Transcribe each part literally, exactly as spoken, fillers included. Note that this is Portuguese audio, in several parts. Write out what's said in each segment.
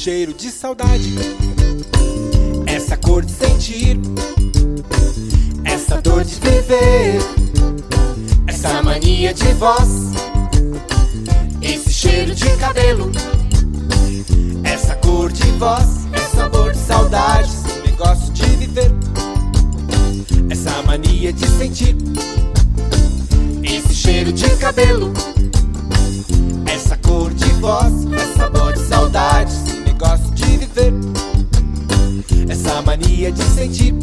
cheiro de saudade, essa cor de sentir, essa dor de viver, essa mania de voz, esse cheiro de cabelo, essa cor de voz, esse sabor de saudade, esse negócio de viver, essa mania de sentir, esse cheiro de cabelo, essa cor de voz, esse sabor de saudade, esse negócio de viver, essa mania de sentir,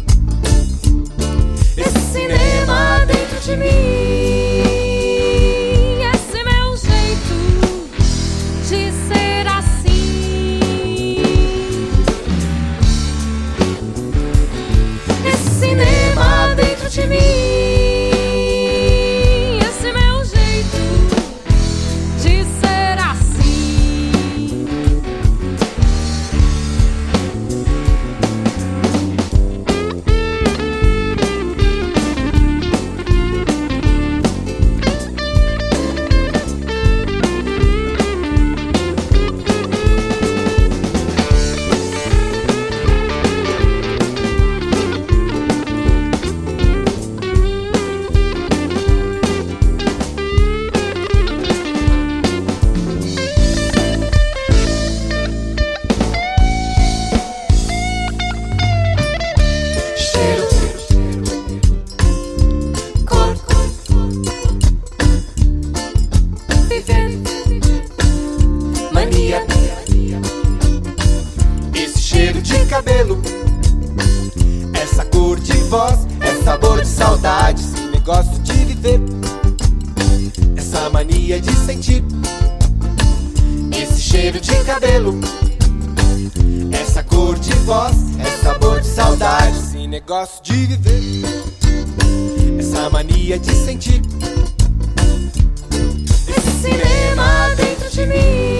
esse cinema dentro de mim, esse meu jeito de ser assim, esse cinema dentro de mim. Mania, esse cheiro de cabelo, essa cor de voz, esse sabor de saudade, esse negócio de viver, essa mania de sentir, esse cheiro de cabelo, essa cor de voz, esse sabor de saudade, esse negócio de viver, essa mania de sentir, esse cinema dentro de mim.